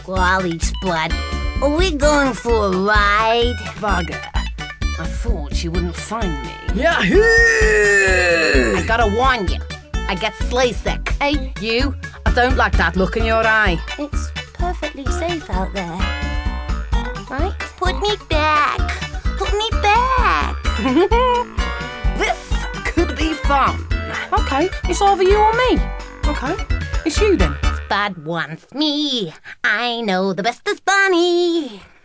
Wally Splat, are we going for a ride? Bugger. I thought she wouldn't find me. Yahoo! I gotta warn you, I get sleigh sick. Hey, you, I don't like that look in your eye. It's perfectly safe out there. Right? Put me back. Put me back. This could be fun. Okay, it's either you or me. Okay, it's you then. Spud wants me. I know the best is funny.